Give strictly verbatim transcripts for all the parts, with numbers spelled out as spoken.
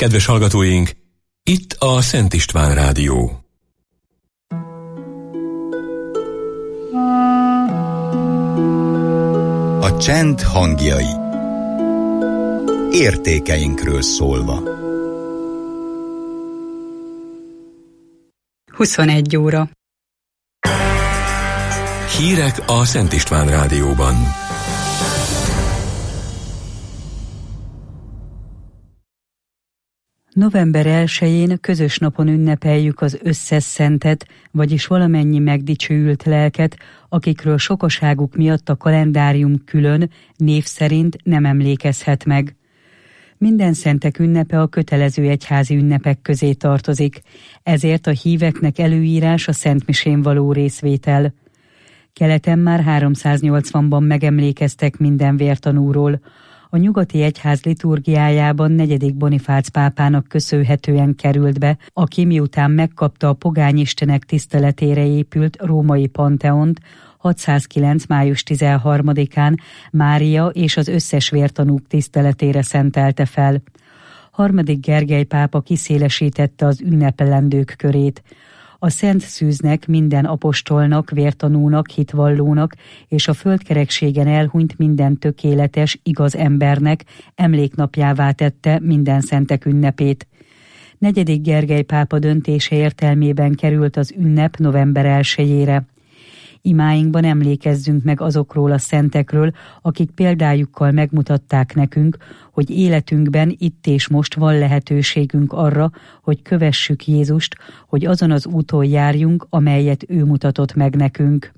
Kedves hallgatóink, itt a Szent István Rádió. A csend hangjai. Értékeinkről szólva. huszonegy óra. Hírek a Szent István Rádióban. November elsején közös napon ünnepeljük az összes szentet, vagyis valamennyi megdicsőült lelket, akikről sokaságuk miatt a kalendárium külön, név szerint nem emlékezhet meg. Minden szentek ünnepe a kötelező egyházi ünnepek közé tartozik, ezért a híveknek előírás a szentmisén való részvétel. Keleten már háromszáznyolcvanban megemlékeztek minden vértanúról. A nyugati egyház liturgiájában negyedik Bonifác pápának köszönhetően került be, aki miután megkapta a pogányistenek tiszteletére épült római Panteont, hatszázkilenc. május tizenharmadikán Mária és az összes vértanúk tiszteletére szentelte fel. Harmadik Gergely pápa kiszélesítette az ünnepelendők körét. A Szent Szűznek, minden apostolnak, vértanúnak, hitvallónak és a földkerekségen elhunyt minden tökéletes, igaz embernek emléknapjává tette minden szentek ünnepét. Negyedik Gergely pápa döntése értelmében került az ünnep november elsejére. Imáinkban emlékezzünk meg azokról a szentekről, akik példájukkal megmutatták nekünk, hogy életünkben itt és most van lehetőségünk arra, hogy kövessük Jézust, hogy azon az úton járjunk, amelyet ő mutatott meg nekünk.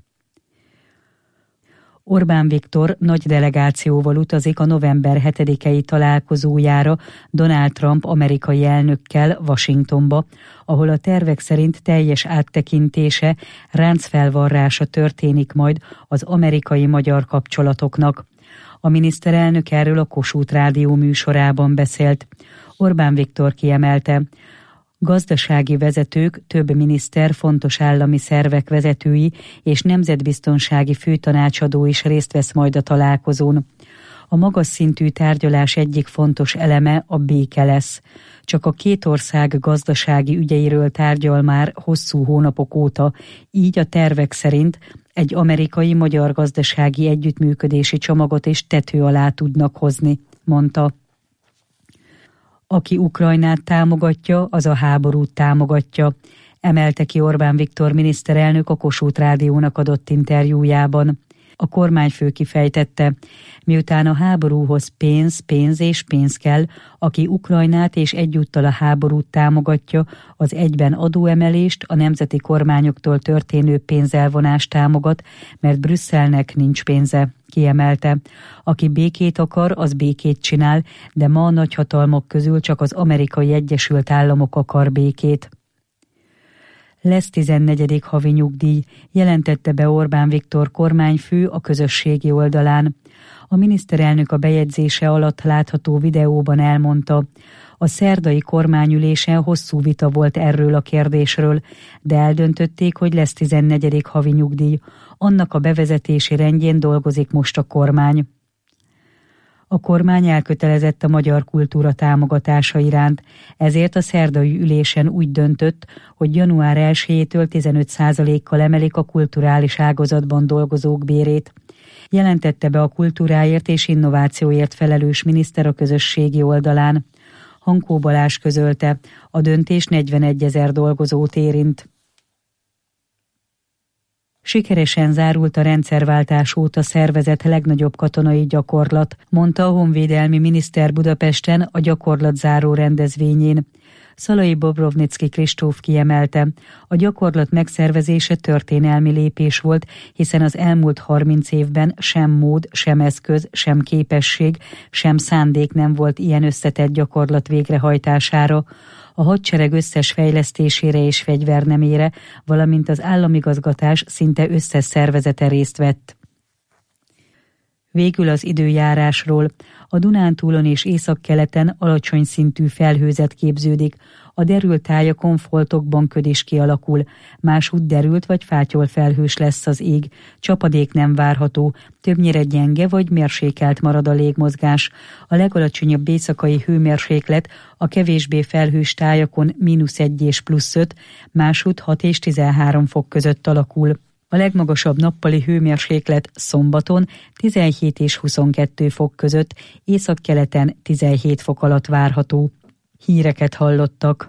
Orbán Viktor nagy delegációval utazik a november hetedikei találkozójára Donald Trump amerikai elnökkel Washingtonba, ahol a tervek szerint teljes áttekintése, ráncfelvarrása történik majd az amerikai-magyar kapcsolatoknak. A miniszterelnök erről a Kossuth Rádió műsorában beszélt. Orbán Viktor kiemelte, gazdasági vezetők, több miniszter, fontos állami szervek vezetői és nemzetbiztonsági főtanácsadó is részt vesz majd a találkozón. A magas szintű tárgyalás egyik fontos eleme a béke lesz. Csak a két ország gazdasági ügyeiről tárgyal már hosszú hónapok óta, így a tervek szerint egy amerikai-magyar gazdasági együttműködési csomagot is tető alá tudnak hozni, mondta. Aki Ukrajnát támogatja, az a háborút támogatja, emelte ki Orbán Viktor miniszterelnök a Kossuth Rádiónak adott interjújában. A kormányfő kifejtette, miután a háborúhoz pénz, pénz és pénz kell, aki Ukrajnát és egyúttal a háborút támogatja, az egyben adóemelést, a nemzeti kormányoktól történő pénzelvonást támogat, mert Brüsszelnek nincs pénze, kiemelte. Aki békét akar, az békét csinál, de ma a nagyhatalmak közül csak az Amerikai Egyesült Államok akar békét. Lesz tizennegyedik havi nyugdíj, jelentette be Orbán Viktor kormányfő a közösségi oldalán. A miniszterelnök a bejegyzése alatt látható videóban elmondta, a szerdai kormányülésen hosszú vita volt erről a kérdésről, de eldöntötték, hogy lesz tizennegyedik havi nyugdíj. Annak a bevezetési rendjén dolgozik most a kormány. A kormány elkötelezett a magyar kultúra támogatása iránt, ezért a szerdai ülésen úgy döntött, hogy január elsejétől tizenöt százalékkal emelik a kulturális ágazatban dolgozók bérét. Jelentette be a kultúráért és innovációért felelős miniszter a közösségi oldalán. Hankó Balázs közölte, a döntés negyvenegyezer dolgozót érint. Sikeresen zárult a rendszerváltás óta szervezett legnagyobb katonai gyakorlat, mondta a honvédelmi miniszter Budapesten a gyakorlatzáró rendezvényén. Szalai Bobrovnicki Kristóf kiemelte, a gyakorlat megszervezése történelmi lépés volt, hiszen az elmúlt harminc évben sem mód, sem eszköz, sem képesség, sem szándék nem volt ilyen összetett gyakorlat végrehajtására. A hadsereg összes fejlesztésére és fegyvernemére, valamint az államigazgatás szinte összes szervezete részt vett. Végül az időjárásról. A Dunántúlon és északkeleten alacsony szintű felhőzet képződik. A derült tájakon foltokban ködés kialakul. Másútt derült vagy fátyol felhős lesz az ég. Csapadék nem várható. Többnyire gyenge vagy mérsékelt marad a légmozgás. A legalacsonyabb éjszakai hőmérséklet a kevésbé felhős tájakon mínusz egy és plusz öt, másútt hat és tizenhárom fok között alakul. A legmagasabb nappali hőmérséklet szombaton tizenhét és huszonkettő fok között, északkeleten tizenhét fok alatt várható. Híreket hallottak.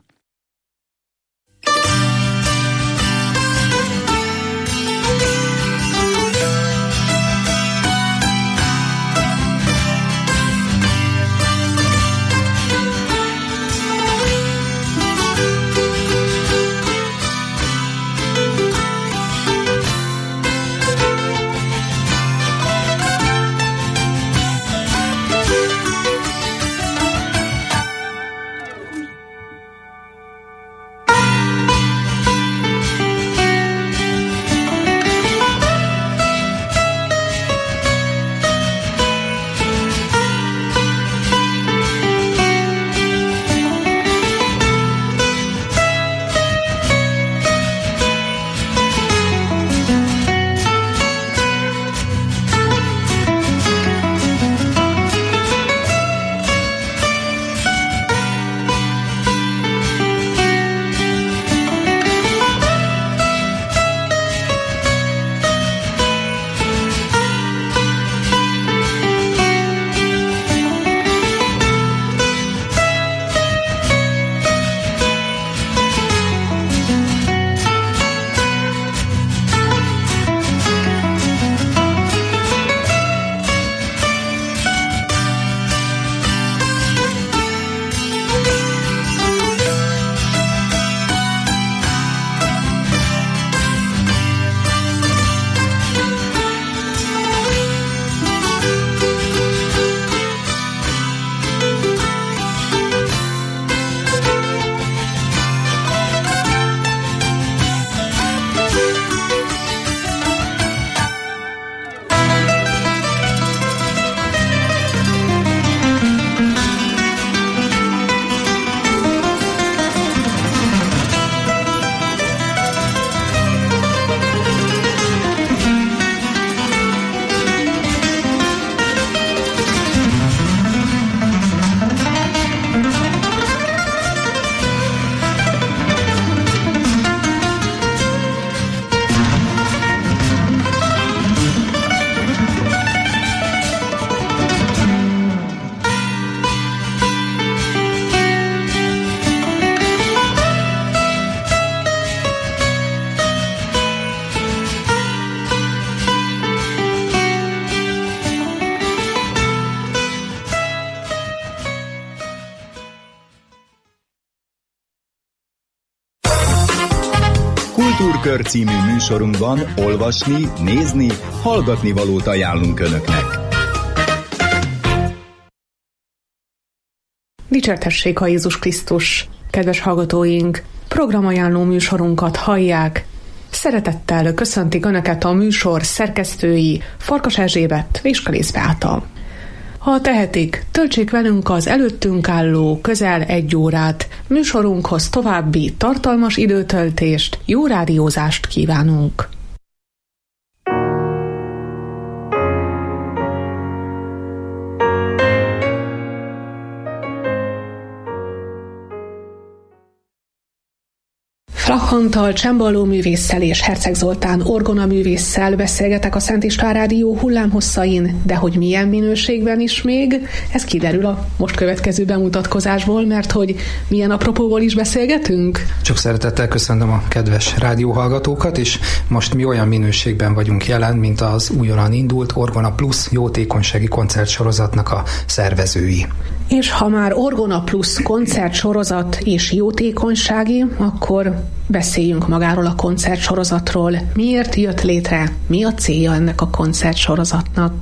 Kultúrkör című műsorunkban olvasni, nézni, hallgatni valót ajánlunk Önöknek. Dicsértessék a Jézus Krisztus! Kedves hallgatóink, programajánló műsorunkat hallják. Szeretettel köszöntik Önöket a műsor szerkesztői Farkas Erzsébet és Kalész Beáta. Ha tehetik, töltsék velünk az előttünk álló közel egy órát. Műsorunkhoz további tartalmas időtöltést, jó rádiózást kívánunk! Flach Antal csembaló művésszel és Herceg Zoltán orgona művésszel beszélgetek a Szent István Rádió hullámhosszain, de hogy milyen minőségben is még, ez kiderül a most következő bemutatkozásból, mert hogy milyen apropóból is beszélgetünk. Csak szeretettel köszöntöm a kedves rádióhallgatókat, és most mi olyan minőségben vagyunk jelen, mint az újonnan indult Orgona Plus jótékonysági koncertsorozatnak a szervezői. És ha már Orgona Plus koncertsorozat és jótékonysági, akkor beszéljünk magáról a koncertsorozatról. Miért jött létre? Mi a célja ennek a koncertsorozatnak?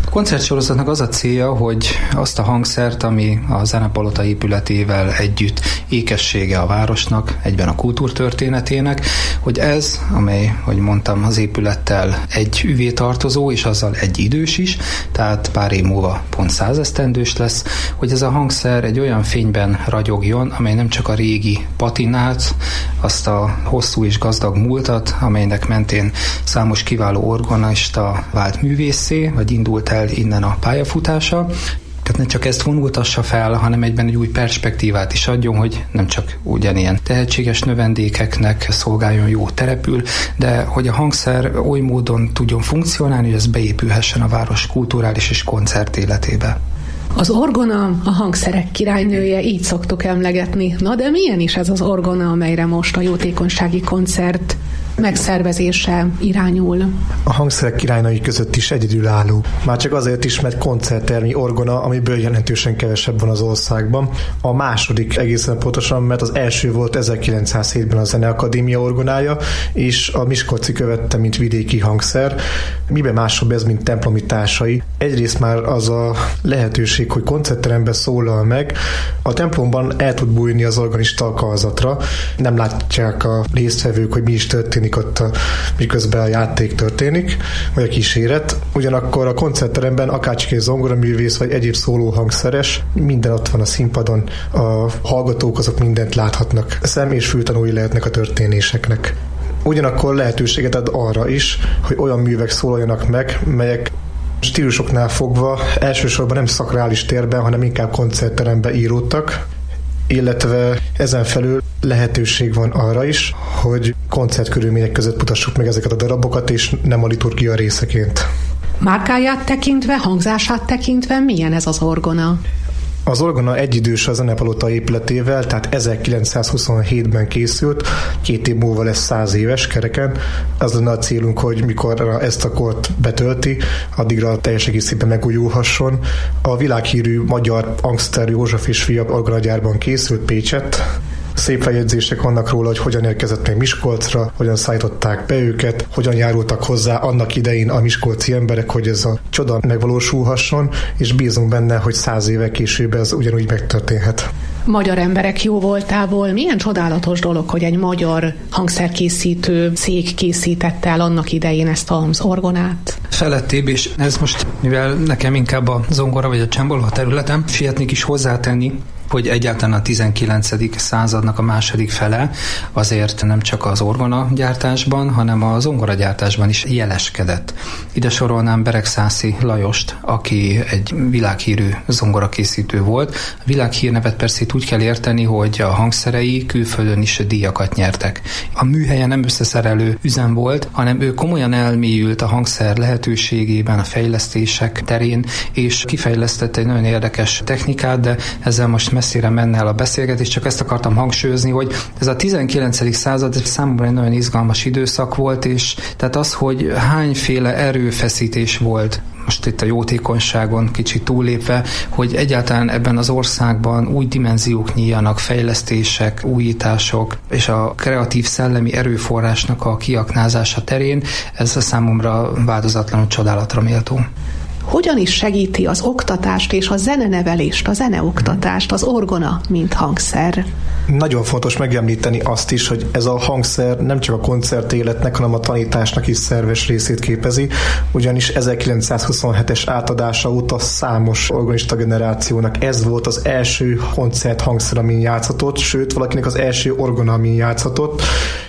A koncertsorozatnak az a célja, hogy azt a hangszert, ami a Zenepalota épületével együtt ékessége a városnak, egyben a kultúrtörténetének, hogy ez, amely, hogy mondtam, az épülettel egy üvé tartozó, és azzal egy idős is, tehát pár év múlva pont százesztendős lesz, hogy ez a hangszer egy olyan fényben ragyogjon, amely nem csak a régi patinát, azt a hosszú és gazdag múltat, amelynek mentén számos kiváló orgonista vált művészé, vagy indult el innen a pályafutása. Tehát ne csak ezt vonultassa fel, hanem egyben egy új perspektívát is adjon, hogy nem csak ugyanilyen tehetséges növendékeknek szolgáljon jó terepül, de hogy a hangszer oly módon tudjon funkcionálni, hogy ez beépülhessen a város kulturális és koncert életébe. Az orgona a hangszerek királynője, így szoktuk emlegetni. Na de milyen is ez az orgona, amelyre most a jótékonysági koncert megszervezése irányul? A hangszerek királynői között is egyedülálló. Már csak azért is, mert koncerttermi orgona, amiből jelentősen kevesebb van az országban. A második egészen pontosan, mert az első volt ezerkilencszázhétben a Zeneakadémia orgonája, és a miskolci követte, mint vidéki hangszer. Miben másabb ez, mint templomi társai? Egyrészt már az a lehetőség, hogy koncertteremben szólal meg. A templomban el tud bújni az organista alkalmazatra. Nem látják a résztvevők, hogy mi is történik ott, a, miközben a játék történik, vagy a kíséret. Ugyanakkor a koncertteremben akárcsak egy zongoraművész, vagy egyéb szóló hangszeres, minden ott van a színpadon, a hallgatók azok mindent láthatnak. Szem- és fültanúi lehetnek a történéseknek. Ugyanakkor lehetőséget ad arra is, hogy olyan művek szólaljanak meg, melyek stílusoknál fogva elsősorban nem szakrális térben, hanem inkább koncertteremben íródtak, illetve ezen felül lehetőség van arra is, hogy koncertkörülmények között mutassuk meg ezeket a darabokat, és nem a liturgia részeként. Márkáját tekintve, hangzását tekintve milyen ez az orgona? Az orgona egyidős a Zenepalota épületével, tehát ezerkilencszázhuszonhétben készült, két év múlva lesz száz éves kereken. Az lenne a célunk, hogy mikor ezt a kort betölti, addigra teljes egészében megújulhasson. A világhírű magyar Angster József és fia orgonagyárban készült Pécsett. Szép feljegyzések vannak róla, hogy hogyan érkezett meg Miskolcra, hogyan szállították be őket, hogyan járultak hozzá annak idején a miskolci emberek, hogy ez a csoda megvalósulhasson, és bízunk benne, hogy száz éve később ez ugyanúgy megtörténhet. Magyar emberek jó voltából milyen csodálatos dolog, hogy egy magyar hangszerkészítő cég készítette el annak idején ezt az orgonát. Felettébb, és ez most, mivel nekem inkább a zongora vagy a csembaló a területem, sietnék is hozzátenni, hogy egyáltalán a tizenkilencedik századnak a második fele azért nem csak az orgona gyártásban, hanem a zongora gyártásban is jeleskedett. Ide sorolnám Beregszászi Lajost, aki egy világhírű zongorakészítő volt. A világhír nevet persze úgy kell érteni, hogy a hangszerei külföldön is díjakat nyertek. A műhelye nem összeszerelő üzem volt, hanem ő komolyan elmélyült a hangszer lehetőségében, a fejlesztések terén, és kifejlesztett egy nagyon érdekes technikát, de ezzel most messzire menne el a beszélgetés, csak ezt akartam hangsúlyozni, hogy ez a tizenkilencedik század számomra egy nagyon izgalmas időszak volt, és tehát az, hogy hányféle erőfeszítés volt, most itt a jótékonyságon kicsit túllépve, hogy egyáltalán ebben az országban új dimenziók nyíljanak, fejlesztések, újítások, és a kreatív szellemi erőforrásnak a kiaknázása terén, ez a számomra változatlanul csodálatra méltó. Hogyan is segíti az oktatást és a zenenevelést, a zeneoktatást az orgona, mint hangszer? Nagyon fontos megemlíteni azt is, hogy ez a hangszer nem csak a koncertéletnek, hanem a tanításnak is szerves részét képezi, ugyanis ezerkilencszázhuszonhetes átadása óta számos organista generációnak ez volt az első koncert hangszer, amin játszhatott, sőt valakinek az első orgona, amin játszhatott,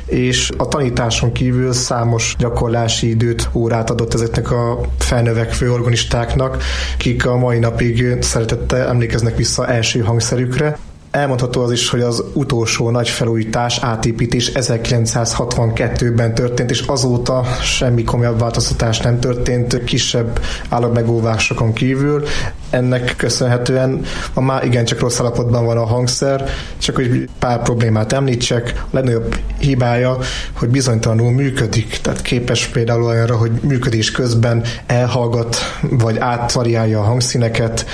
és a tanításon kívül számos gyakorlási időt, órát adott ezeknek a felnövekvő organistáknak, kik a mai napig szeretettel emlékeznek vissza első hangszerükre. Elmondható az is, hogy az utolsó nagy felújítás, átépítés ezerkilencszázhatvankettőben történt, és azóta semmi komolyabb változtatás nem történt, kisebb állagmegóvásokon kívül. Ennek köszönhetően ma már igencsak rossz állapotban van a hangszer, csak hogy pár problémát említsek. A legnagyobb hibája, hogy bizonytalanul működik, tehát képes például olyanra, hogy működés közben elhallgat, vagy átvariálja a hangszíneket,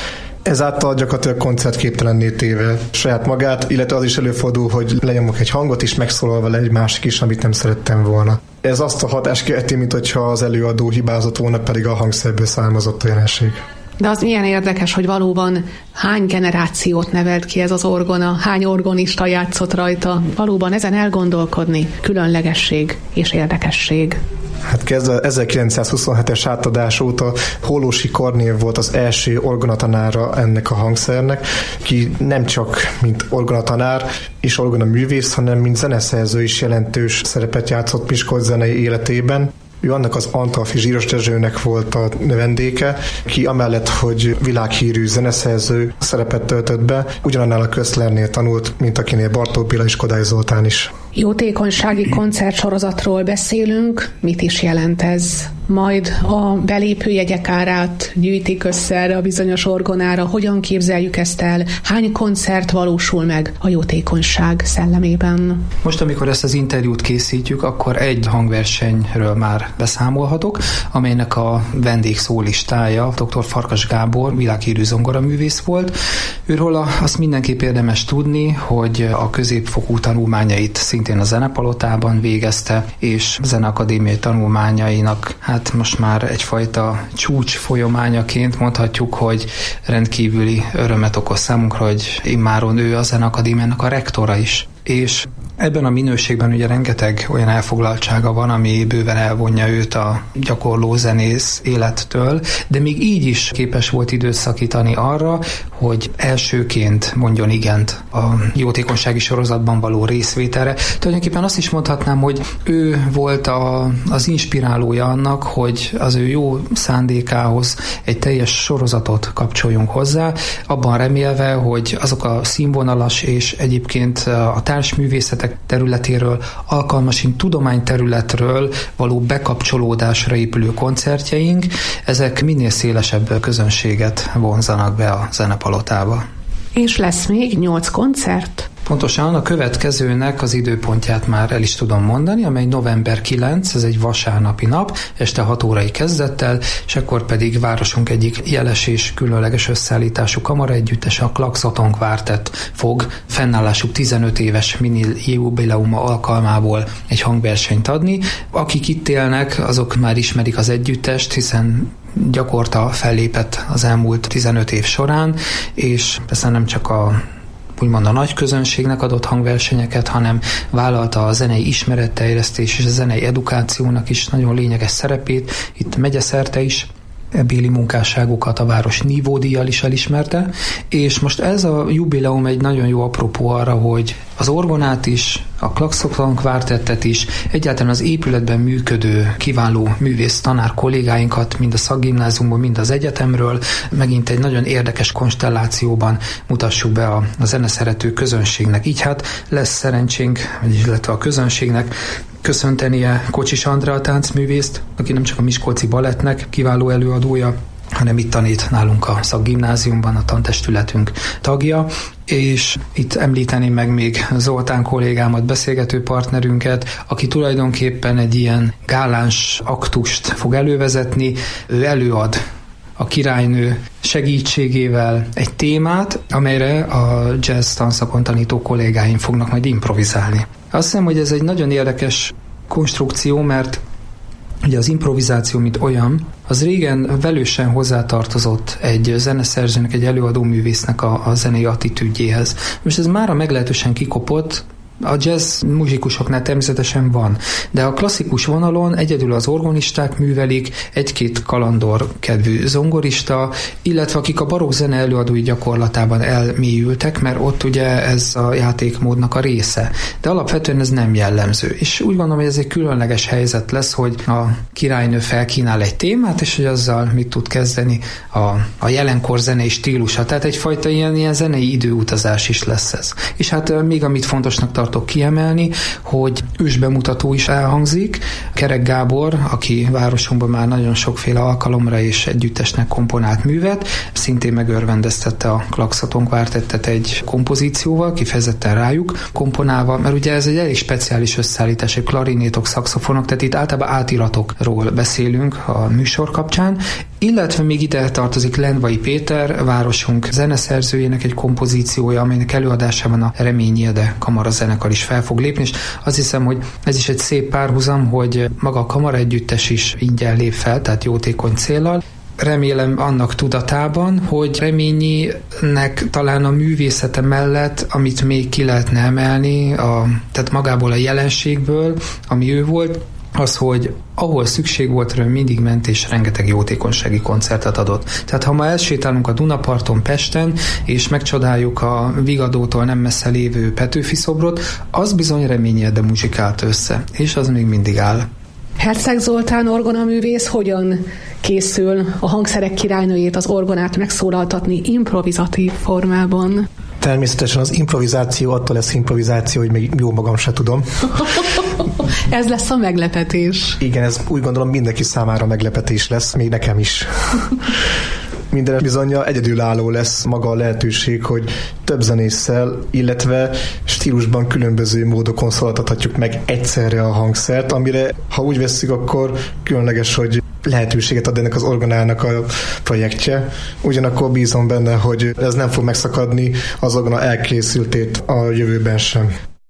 Ezáltal gyakorlatilag koncertképtelenné téve saját magát, illetve az is előfordul, hogy lenyomok egy hangot is, megszólal vele egy másik is, amit nem szerettem volna. Ez azt a hatást kelti, mint hogyha az előadó hibázott volna, pedig a hangszerből származott a jelenség. De az milyen érdekes, hogy valóban hány generációt nevelt ki ez az orgona, hány orgonista játszott rajta. Valóban ezen elgondolkodni, különlegesség és érdekesség. Hát kezdve ezerkilencszázhuszonhetes átadás óta Hollósy Kornél volt az első orgonatanára ennek a hangszernek, ki nem csak mint orgonatanár és orgonaművész, hanem mint zeneszerző is jelentős szerepet játszott Miskolc zenei életében. Ő annak az Antalfi Zsíros Dezsőnek volt a növendéke, ki amellett, hogy világhírű zeneszerző szerepet töltött be, ugyanannál a Köszlernél tanult, mint akinél Bartók Béla és Kodály Zoltán is. Jótékonysági koncertsorozatról beszélünk, mit is jelent ez? Majd a belépőjegyek árát gyűjtik össze erre a bizonyos orgonára, hogyan képzeljük ezt el, hány koncert valósul meg a jótékonyság szellemében? Most, amikor ezt az interjút készítjük, akkor egy hangversenyről már beszámolhatok, amelynek a vendégszólistája dr. Farkas Gábor, világhírű zongoraművész volt. Őről azt mindenképp érdemes tudni, hogy a középfokú tanulmányait szintén a Zenepalotában végezte, és zeneakadémiai tanulmányainak hát most már egyfajta csúcs folyamányaként mondhatjuk, hogy rendkívüli örömet okoz számunkra, hogy immáron ő a Zeneakadémiának a rektora is. És ebben a minőségben ugye rengeteg olyan elfoglaltsága van, ami bőven elvonja őt a gyakorló zenész élettől, de még így is képes volt időt szakítani arra, hogy elsőként mondjon igent a jótékonysági sorozatban való részvételre. Tulajdonképpen azt is mondhatnám, hogy ő volt a, az inspirálója annak, hogy az ő jó szándékához egy teljes sorozatot kapcsoljunk hozzá, abban remélve, hogy azok a színvonalas és egyébként a társművészetek területéről, alkalmasint tudományterületről való bekapcsolódásra épülő koncertjeink, ezek minél szélesebb közönséget vonzanak be a Zenepalotába. És lesz még nyolc koncert? Pontosan a következőnek az időpontját már el is tudom mondani, amely november kilencedike, ez egy vasárnapi nap, este hat órai kezdettel, és akkor pedig városunk egyik jeles és különleges összeállítású kamaraegyüttese, a Klaxoton Quartet fog fennállásuk tizenöt éves mini jubileuma alkalmából egy hangversenyt adni. Akik itt élnek, azok már ismerik az együttest, hiszen gyakorta fellépett az elmúlt tizenöt év során, és persze nem csak a úgymond a nagy közönségnek adott hangversenyeket, hanem vállalta a zenei ismeretterjesztés és a zenei edukációnak is nagyon lényeges szerepét. Itt megyeszerte is ebbéli munkásságokat a város nívódíjjal is elismerte, és most ez a jubileum egy nagyon jó apropó arra, hogy az orgonát is, a Klaxoton Quartettet is, egyáltalán az épületben működő kiváló művész tanár kollégáinkat, mind a szakgimnáziumból, mind az egyetemről, megint egy nagyon érdekes konstellációban mutassuk be a, a zeneszerető közönségnek. Így hát lesz szerencsénk, illetve a közönségnek köszöntenie Kocsis Andrea táncművészt, aki nem csak a Miskolci Balettnek kiváló előadója, hanem itt tanít nálunk a szakgimnáziumban, a tantestületünk tagja, és itt említeném meg még Zoltán kollégámat, beszélgető partnerünket, aki tulajdonképpen egy ilyen gáláns aktust fog elővezetni. Ő előad a királynő segítségével egy témát, amelyre a jazz tanszakon tanító kollégáim fognak majd improvizálni. Azt hiszem, hogy ez egy nagyon érdekes konstrukció, mert ugye az improvizáció, mint olyan, az régen velősen hozzátartozott egy zeneszerzőnek, egy előadóművésznek a, a zenei attitűdjéhez. Most ez mára meglehetősen kikopott, a jazz muzsikusoknál természetesen van, de a klasszikus vonalon egyedül az orgonisták művelik, egy-két kalandor kedvű zongorista, illetve akik a barokk zene előadói gyakorlatában elmélyültek, mert ott ugye ez a játékmódnak a része. De alapvetően ez nem jellemző. És úgy gondolom, hogy ez egy különleges helyzet lesz, hogy a királynő felkínál egy témát, és hogy azzal mit tud kezdeni a, a jelenkor zenei stílusa. Tehát egyfajta ilyen, ilyen zenei időutazás is lesz ez. És hát még amit fontosnak tartom, tartok kiemelni, hogy ősbemutató is elhangzik. Kerek Gábor, aki városunkban már nagyon sokféle alkalomra és együttesnek komponált művet, szintén megörvendeztette a Klaxoton Quartettet egy kompozícióval, kifejezetten rájuk komponálva, mert ugye ez egy elég speciális összeállítás, egy klarinétok, szaxofonok, tehát itt általában átiratokról beszélünk a műsor kapcsán, illetve még ide tartozik Lendvai Péter, városunk zeneszerzőjének egy kompozíciója, amelynek előadásában a Reményilde kamarazenekar is fel fog lépni, és azt hiszem, hogy ez is egy szép párhuzam, hogy maga a kamara együttes is ingyen lép fel, tehát jótékony céllal. Remélem annak tudatában, hogy Reményinek talán a művészete mellett, amit még ki lehetne emelni, a, tehát magából a jelenségből, ami ő volt, az, hogy ahol szükség volt, rá mindig ment, és rengeteg jótékonysági koncertet adott. Tehát ha ma elsétálunk a Dunaparton Pesten, és megcsodáljuk a Vigadótól nem messze lévő Petőfi szobrot, az bizony Reményilde muzsikált össze, és az még mindig áll. Herceg Zoltán orgonaművész hogyan készül a hangszerek királynőjét, az orgonát megszólaltatni improvizatív formában? Természetesen az improvizáció attól lesz improvizáció, hogy még jó magam se tudom. Ez lesz a meglepetés. Igen, ez úgy gondolom mindenki számára meglepetés lesz, még nekem is. Minden bizonnyal egyedülálló lesz maga a lehetőség, hogy több zenésszel, illetve stílusban különböző módokon szólaltathatjuk meg egyszerre a hangszert, amire, ha úgy vesszük, akkor különleges, hogy lehetőséget ad ennek az orgonának a projektje. Ugyanakkor bízom benne, hogy ez nem fog megszakadni az orgona elkészültét a jövőben sem.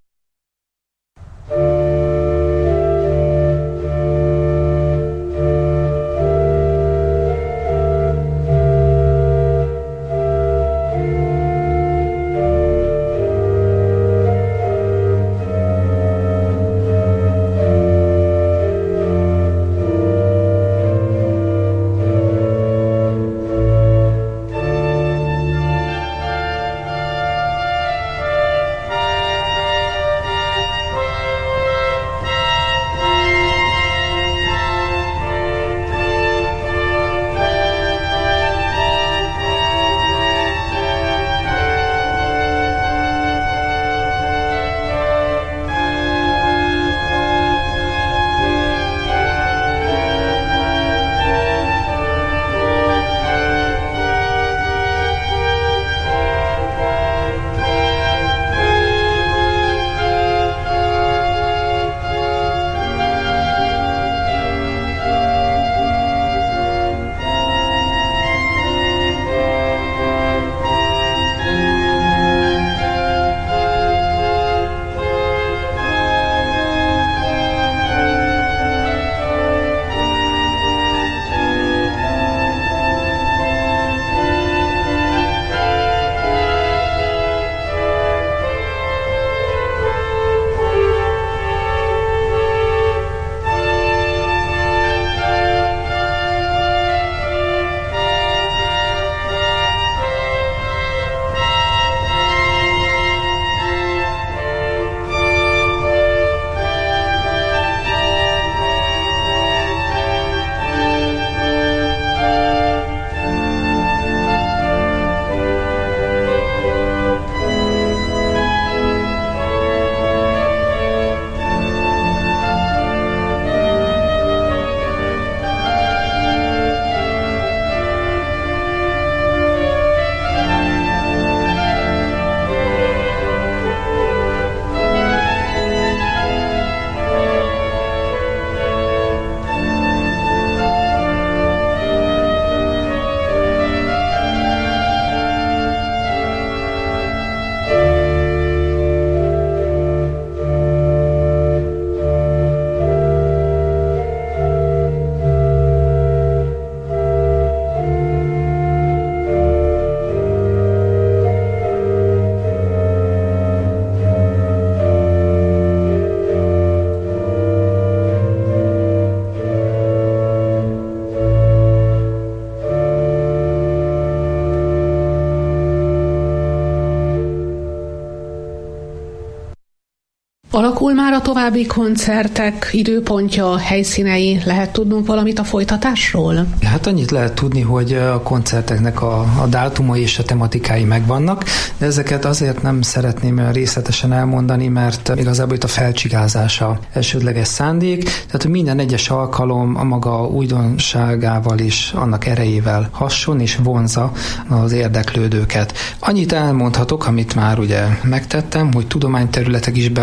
Alakul már a további koncertek időpontja, helyszínei? Lehet tudnunk valamit a folytatásról? Hát annyit lehet tudni, hogy a koncerteknek a, a dátumai és a tematikái megvannak, de ezeket azért nem szeretném részletesen elmondani, mert igazából itt a felcsigázása elsődleges szándék, tehát minden egyes alkalom a maga újdonságával és annak erejével hasson és vonza az érdeklődőket. Annyit elmondhatok, amit már ugye megtettem, hogy tudományterületek is bevonódnak,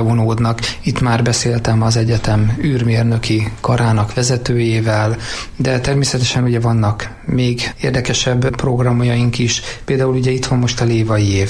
hallgatóknak. Itt már beszéltem az egyetem űrmérnöki karának vezetőjével, de természetesen ugye vannak még érdekesebb programjaink is. Például ugye itt van most a Lévai év.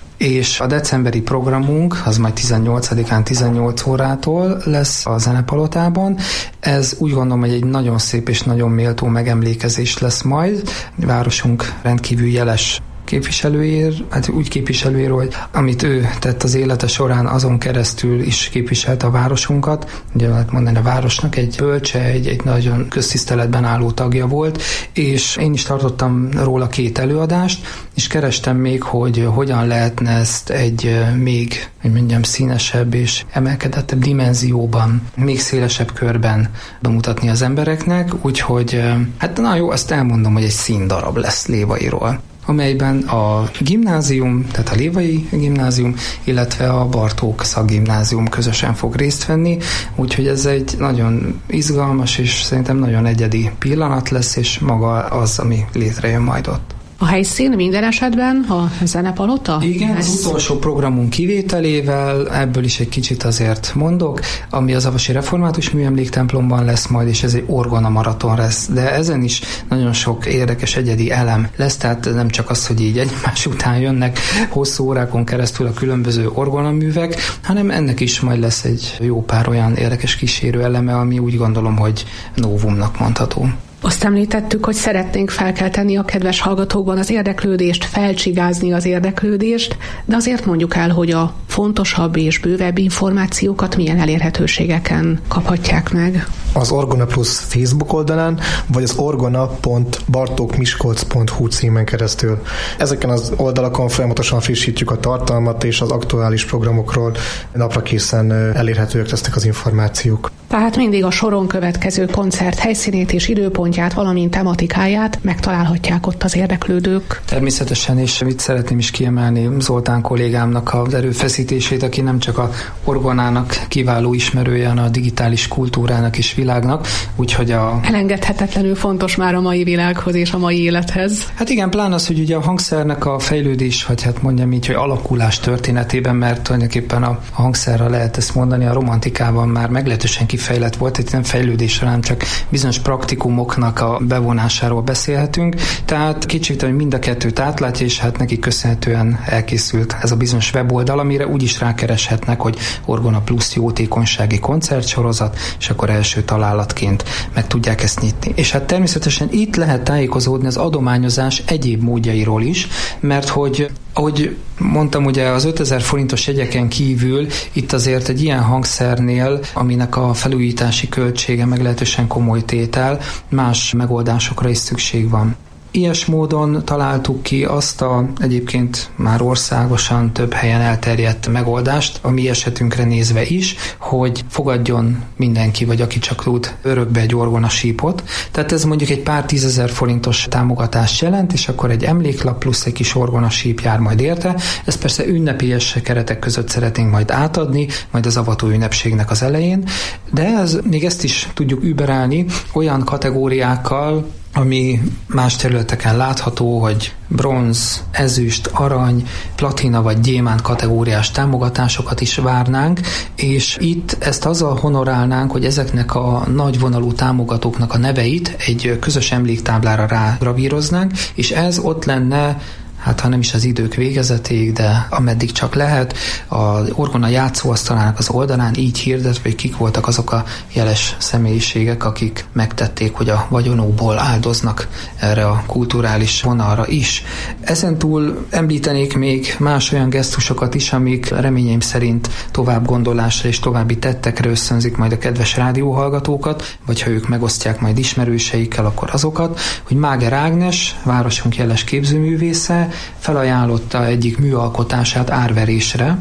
És a decemberi programunk, az majd tizennyolcadikán tizennyolc órától lesz a Zenepalotában. Ez úgy gondolom, hogy egy nagyon szép és nagyon méltó megemlékezés lesz majd. A városunk rendkívül jeles képviselőjér, hát úgy képviselőjéről, hogy amit ő tett az élete során, azon keresztül is képviselte a városunkat. Ugye lehet mondani, a városnak egy bölcse, egy, egy nagyon köztiszteletben álló tagja volt, és én is tartottam róla két előadást, és kerestem még, hogy hogyan lehetne ezt egy még, hogy mondjam, színesebb és emelkedettebb dimenzióban, még szélesebb körben bemutatni az embereknek, úgyhogy hát na jó, ezt elmondom, hogy egy színdarab lesz Lévairól, amelyben a gimnázium, tehát a Lévai gimnázium, illetve a Bartók szakgimnázium közösen fog részt venni, úgyhogy ez egy nagyon izgalmas és szerintem nagyon egyedi pillanat lesz, és maga az, ami létrejön majd ott. A helyszín minden esetben a Zenepalota? Igen, ez... az utolsó programunk kivételével, ebből is egy kicsit azért mondok, ami az Avasi Református Műemléktemplomban lesz majd, és ez egy orgona maraton lesz, de ezen is nagyon sok érdekes egyedi elem lesz, tehát nem csak az, hogy így egymás után jönnek hosszú órákon keresztül a különböző orgonaművek, hanem ennek is majd lesz egy jó pár olyan érdekes kísérő eleme, ami úgy gondolom, hogy novumnak mondható. Azt említettük, hogy szeretnénk felkelteni a kedves hallgatókban az érdeklődést, felcsigázni az érdeklődést, de azért mondjuk el, hogy a fontosabb és bővebb információkat milyen elérhetőségeken kaphatják meg. Az Orgona Plus Facebook oldalán, vagy az orgona pont bartókmiskolc pont hu címen keresztül. Ezeken az oldalakon folyamatosan frissítjük a tartalmat, és az aktuális programokról napra készen elérhetőek lesznek az információk. Tehát mindig a soron következő koncert helyszínét és időpontját, valamint tematikáját megtalálhatják ott az érdeklődők. Természetesen, és itt szeretném is kiemelni Zoltán kollégámnak az erőfeszítését, aki nem csak a orgonának kiváló ismerője, hanem a digitális kultúrának és világnak, úgyhogy a... elengedhetetlenül fontos már a mai világhoz és a mai élethez. Hát igen, plán az, hogy ugye a hangszernek a fejlődés, vagy hát mondjam így, hogy alakulás történetében, mert tulajdonképpen a, a hangszerre lehet ezt mondani, a romantikában már meglehetősen kifejlett volt, itt nem fejlődésre, hanem csak bizonyos praktikumoknak a bevonásáról beszélhetünk, tehát kétségtelen, hogy mind a kettőt átlátja, és hát neki köszönhetően elkészült ez a bizonyos weboldal, amire úgy is rákereshetnek, hogy Orgona Plus jótékonysági koncertsorozat, és akkor első találatként meg tudják ezt nyitni. És hát természetesen itt lehet tájékozódni az adományozás egyéb módjairól is, mert hogy ahogy mondtam, ugye az ötezer forintos jegyeken kívül itt azért egy ilyen hangszernél, aminek a felújítási költsége meglehetősen komoly tétel, más megoldásokra is szükség van. Ilyes módon találtuk ki azt a egyébként már országosan több helyen elterjedt megoldást, a mi esetünkre nézve is, hogy fogadjon mindenki, vagy aki csak tud örökbe egy orgonasípot. Tehát ez mondjuk egy pár tízezer forintos támogatást jelent, és akkor egy emléklap plusz egy kis orgonasíp jár majd érte. Ezt persze ünnepélyes keretek között szeretnénk majd átadni, majd az avató ünnepségnek az elején, de ez, még ezt is tudjuk überelni olyan kategóriákkal, ami más területeken látható, hogy bronz, ezüst, arany, platina vagy gyémánt kategóriás támogatásokat is várnánk, és itt ezt azzal honorálnánk, hogy ezeknek a nagyvonalú támogatóknak a neveit egy közös emléktáblára rágravíroznánk, és ez ott lenne, hát ha nem is az idők végezetéig, de ameddig csak lehet, az orgona játszóasztalának az oldalán így hirdetve, hogy kik voltak azok a jeles személyiségek, akik megtették, hogy a vagyonukból áldoznak erre a kulturális vonalra is. Ezen túl említenék még más olyan gesztusokat is, amik reményeim szerint tovább gondolásra és további tettekre ösztönzik majd a kedves rádióhallgatókat, vagy ha ők megosztják majd ismerőseikkel, akkor azokat, hogy Máger Ágnes, városunk jeles képzőművésze, felajánlotta egyik műalkotását árverésre,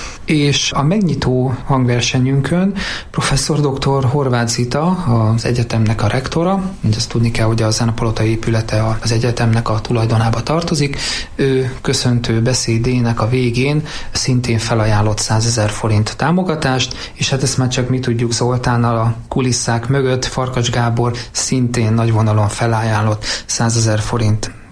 és a megnyitó hangversenyünkön professzor doktor Horváth Zita, az egyetemnek a rektora, ezt tudni kell, hogy a Zenepalota épülete az egyetemnek a tulajdonába tartozik, ő köszöntő beszédének a végén szintén felajánlott százezer forint támogatást, és hát ezt már csak mi tudjuk Zoltánnal a kulisszák mögött, Farkas Gábor szintén nagy vonalon felajánlott százezer forint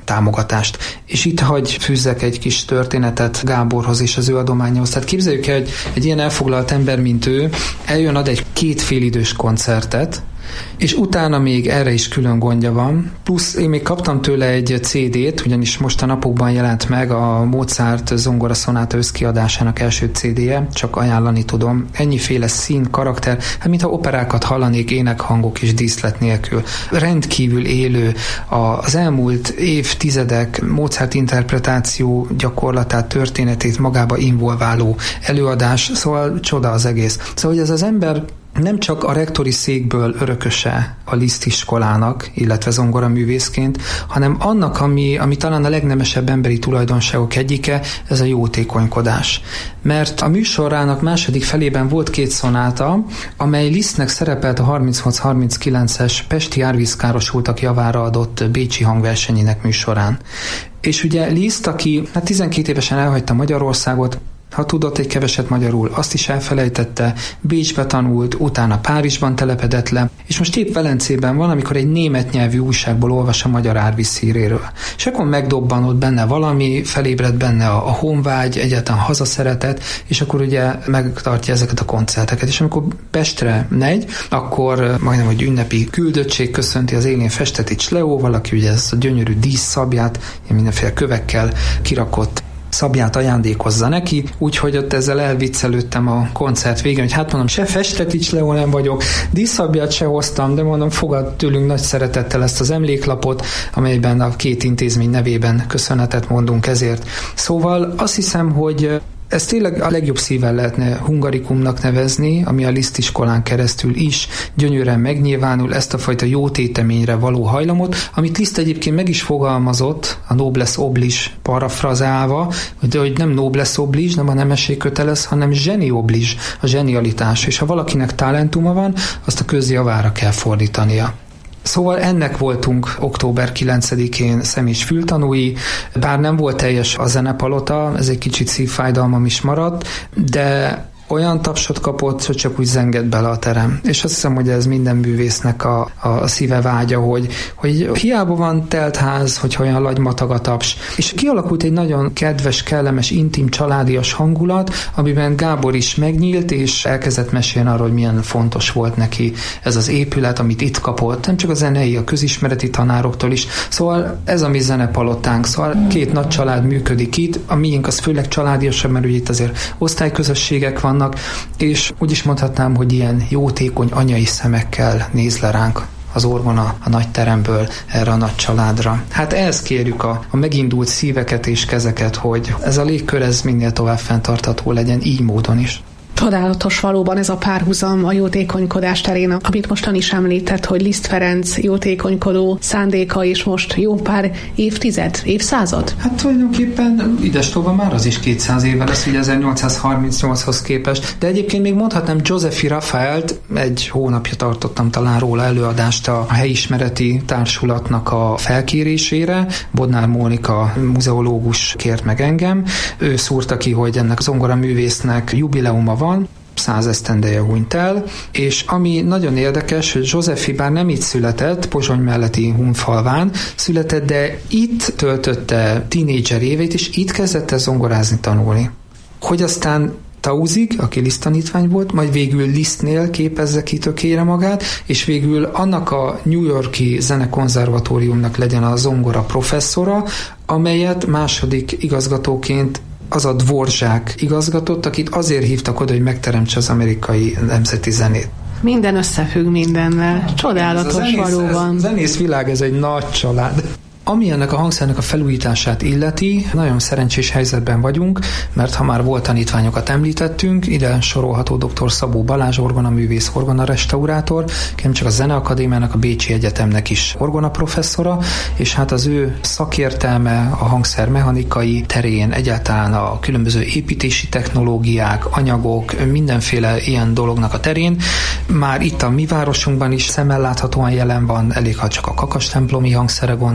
támogatást. És itt hagy fűzzek egy kis történetet Gáborhoz és az ő adományhoz. Tehát képzeljük el, hogy egy ilyen elfoglalt ember, mint ő, eljön, ad egy két félidős koncertet, és utána még erre is külön gondja van. Plusz én még kaptam tőle egy cé dét, ugyanis most a napokban jelent meg a Mozart zongora szonáta összkiadásának első cé déje, csak ajánlani tudom. Ennyiféle szín, karakter, hát mintha operákat hallanék énekhangok és díszlet nélkül. Rendkívül élő, az elmúlt évtizedek Mozart interpretáció gyakorlatát, történetét magába involváló előadás, szóval csoda az egész. Szóval, hogy ez az ember nem csak a rektori székből örököse a Liszt iskolának, illetve zongoraművészként, hanem annak, ami, ami talán a legnemesebb emberi tulajdonságok egyike, ez a jótékonykodás. Mert a műsorának második felében volt két szonáta, amely Lisztnek szerepelt a harmincnyolc harminckilences Pesti árvízkárosultak javára adott bécsi hangversenyének műsorán. És ugye Liszt, aki hát tizenkét évesen elhagyta Magyarországot, ha tudott egy keveset magyarul, azt is elfelejtette, Bécsbe tanult, utána Párizsban telepedett le, és most épp Velencében van, amikor egy német nyelvű újságból olvas a magyar árvíz híréről. És akkor megdobbanott benne valami, felébredt benne a, a honvágy, egyáltalán hazaszeretet, és akkor ugye megtartja ezeket a koncerteket. És amikor Pestre megy, akkor majdnem, hogy ünnepi küldöttség köszönti az élén festett Leóval, aki ugye ezt a gyönyörű díszszabját, mindenféle kövekkel kirakott szabját ajándékozza neki, úgyhogy ott ezzel elviccelődtem a koncert végén, hogy hát mondom, se Festetics Leó nem vagyok, díszszabját se hoztam, de mondom, fogad tőlünk nagy szeretettel ezt az emléklapot, amelyben a két intézmény nevében köszönetet mondunk ezért. Szóval azt hiszem, hogy ez tényleg a legjobb szívvel lehetne hungarikumnak nevezni, ami a Liszt iskolán keresztül is gyönyörűen megnyilvánul, ezt a fajta jótéteményre való hajlamot, amit Liszt egyébként meg is fogalmazott, a noblesse oblige parafrazálva, hogy nem noblesse oblige, nem a nemesség kötelez, hanem zseni oblige, a zsenialitás. És ha valakinek talentuma van, azt a közjavára kell fordítania. Szóval ennek voltunk október kilencedikén szem- és fültanúi, bár nem volt teljes a zenepalota, ez egy kicsit szívfájdalmam is maradt, de olyan tapsot kapott, hogy csak úgy zengett bele a terem. És azt hiszem, hogy ez minden művésznek a, a szíve vágya, hogy, hogy hiába van telt ház, hogy olyan lagymatag a taps. És kialakult egy nagyon kedves, kellemes, intim, családias hangulat, amiben Gábor is megnyílt, és elkezdett mesélni arról, hogy milyen fontos volt neki ez az épület, amit itt kapott, nem csak a zenei, a közismereti tanároktól is. Szóval ez a mi zenepalotánk. Szóval két nagy család működik itt, a miénk az főleg családiasabb, mert ugye itt azért osztályközösségek van, és úgy is mondhatnám, hogy ilyen jótékony anyai szemekkel néz le ránk az orgona a nagy teremből erre a nagy családra. Hát ehhez kérjük a, a megindult szíveket és kezeket, hogy ez a légkör ez minél tovább fenntartható legyen, így módon is. Csodálatos valóban ez a párhuzam a jótékonykodás terén, amit mostan is említett, hogy Liszt Ferenc jótékonykodó szándéka, és most jó pár évtized, évszázad? Hát tulajdonképpen idestova már az is kétszáz éve lesz, ugye ezernyolcszázharmincnyolchoz képest, de egyébként még mondhatnám Giuseppe Raffaelt, egy hónapja tartottam talán róla előadást a helyismereti társulatnak a felkérésére, Bodnár Mónika muzeológus kért meg engem, ő szúrta ki, hogy ennek az zongoraművésznek jubileuma van, száz esztendeje hunyt el, és ami nagyon érdekes, hogy Józsefi bár nem itt született, Pozsony melletti Hunfalván született, de itt töltötte tínédzser évét, és itt kezdett el zongorázni, tanulni. Hogy aztán Tausig, aki Liszt tanítvány volt, majd végül Lisztnél képezze ki tökére magát, és végül annak a New York-i zenekonzervatóriumnak legyen a zongora professzora, amelyet második igazgatóként az a Dvorzsák igazgatott, akit azért hívtak oda, hogy megteremtse az amerikai nemzeti zenét. Minden összefügg mindennel. Csodálatos ez zenész, valóban. Ez zenész világ, ez egy nagy család. Ami ennek a hangszernek a felújítását illeti, nagyon szerencsés helyzetben vagyunk, mert ha már volt tanítványokat említettünk, ide sorolható dr. Szabó Balázs, orgonaművész, orgonarestaurátor, nem csak a Zeneakadémiának, a Bécsi Egyetemnek is orgonaprofesszora, és hát az ő szakértelme a hangszer mechanikai terén, egyáltalán a különböző építési technológiák, anyagok, mindenféle ilyen dolognak a terén, már itt a mi városunkban is szemmel láthatóan jelen van, elég ha csak a kakastemplomi hangszerre gondolok,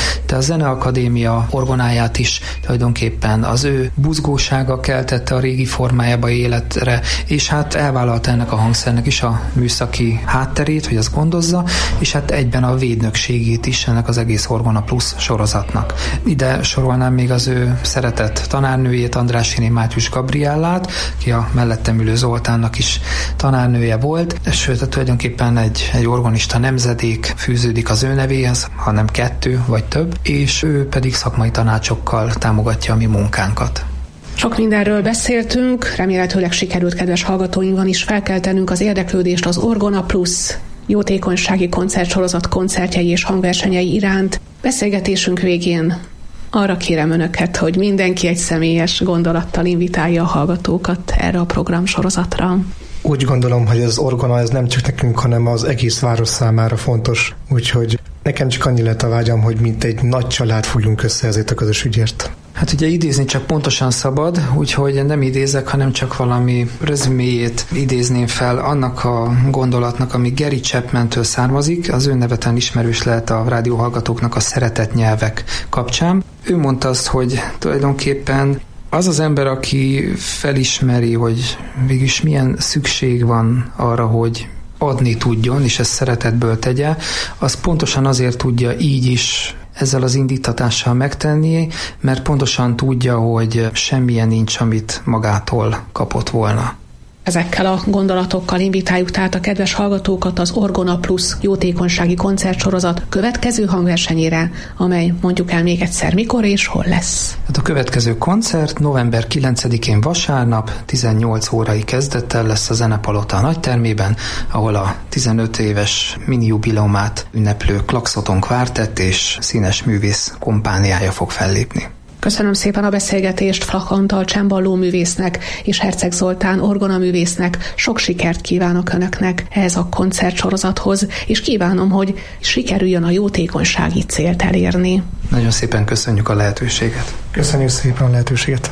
de a Zeneakadémia orgonáját is tulajdonképpen az ő buzgósága keltette a régi formájába életre, és hát elvállalta ennek a hangszernek is a műszaki hátterét, hogy azt gondozza, és hát egyben a védnökségét is ennek az egész Orgona Plus sorozatnak. Ide sorolnám még az ő szeretett tanárnőjét, Andrássy Mátyus Gabriellát, ki a mellettem ülő Zoltánnak is tanárnője volt, sőt, tulajdonképpen egy, egy orgonista nemzedék fűződik az ő nevéhez, hanem kettő vagy több, és ő pedig szakmai tanácsokkal támogatja a mi munkánkat. Sok mindenről beszéltünk, remélhetőleg sikerült kedves hallgatóinkban is felkeltenünk az érdeklődést az Orgona Plus jótékonysági koncertsorozat koncertjei és hangversenyei iránt. Beszélgetésünk végén arra kérem önöket, hogy mindenki egy személyes gondolattal invitálja a hallgatókat erre a programsorozatra. Úgy gondolom, hogy az orgona ez nem csak nekünk, hanem az egész város számára fontos. Úgyhogy nekem csak annyi lett a vágyam, hogy mint egy nagy család fogjunk össze ezért a közös ügyért. Hát ugye idézni csak pontosan szabad, úgyhogy nem idézek, hanem csak valami rezüméjét idézném fel annak a gondolatnak, ami Gary Chapman-től származik, az ő neveten ismerős lehet a rádióhallgatóknak a szeretett nyelvek kapcsán. Ő mondta azt, hogy tulajdonképpen az az ember, aki felismeri, hogy mégis milyen szükség van arra, hogy adni tudjon, és ezt szeretetből tegye, az pontosan azért tudja így is ezzel az indítatással megtenni, mert pontosan tudja, hogy semmilyen nincs, amit magától kapott volna. Ezekkel a gondolatokkal invitáljuk tehát a kedves hallgatókat az Orgona Plus jótékonysági koncertsorozat következő hangversenyére, amely mondjuk el még egyszer mikor és hol lesz. Hát a következő koncert november kilencedikén vasárnap tizennyolc órai kezdettel lesz a Zenepalota nagytermében, ahol a tizenöt éves mini jubileumát ünneplő Klaxoton kvártett és színes művész kompániája fog fellépni. Köszönöm szépen a beszélgetést Flach Antal csámballó művésznek és Herceg Zoltán orgona művésznek. Sok sikert kívánok önöknek ehhez a koncertsorozathoz, és kívánom, hogy sikerüljön a jótékonysági célt elérni. Nagyon szépen köszönjük a lehetőséget. Köszönjük szépen a lehetőséget.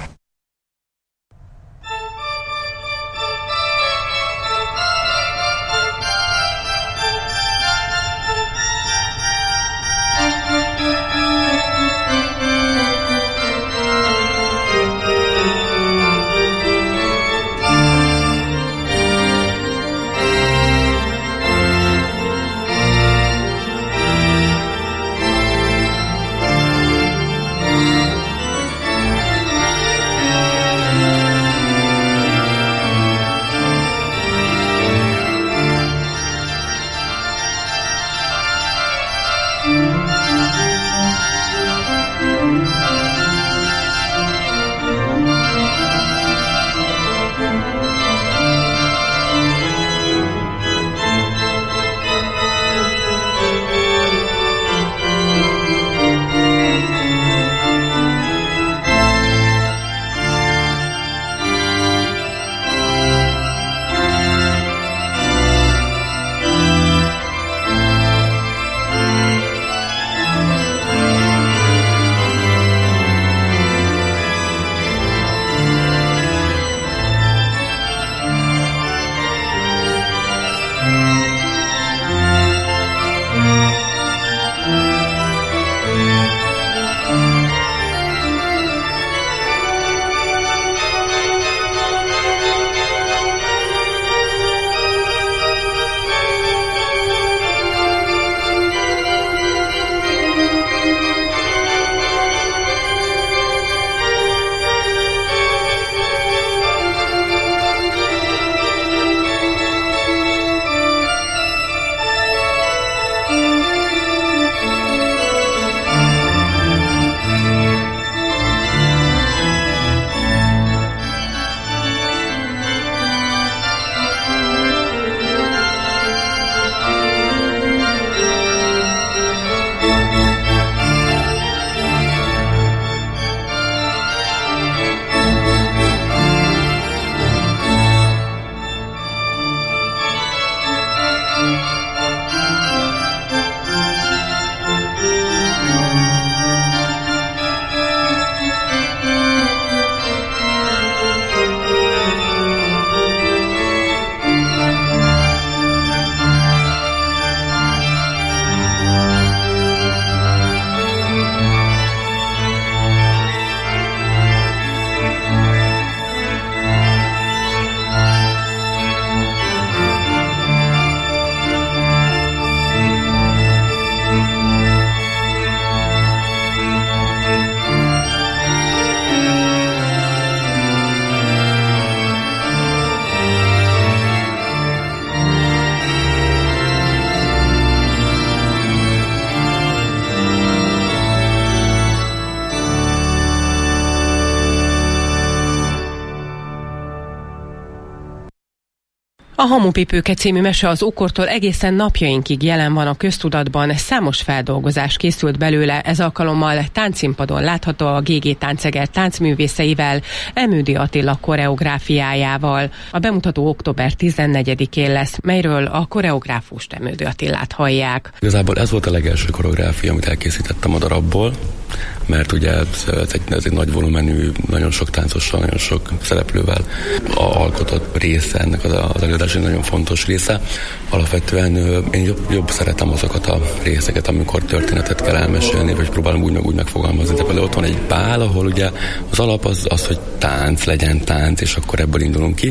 A Hamupipőke című mese az ókortól egészen napjainkig jelen van a köztudatban, számos feldolgozás készült belőle, ez alkalommal táncszínpadon látható a gé gé Tánceger táncművészeivel, Emődi Attila koreográfiájával. A bemutató október tizennegyedikén lesz, melyről a koreográfust, Emődi Attilát hallják. Igazából ez volt a legelső koreográfia, amit elkészítettem a darabból, mert ugye ez egy, ez egy nagy volumenű, nagyon sok táncossal, nagyon sok szereplővel alkotott része ennek az, az előadás, egy nagyon fontos része. Alapvetően én jobb, jobb szeretem azokat a részeket, amikor történetet kell elmesélni, vagy próbálom úgy meg úgy megfogalmazni. De például ott van egy bál, ahol ugye az alap az, az, hogy tánc, legyen tánc, és akkor ebből indulunk ki,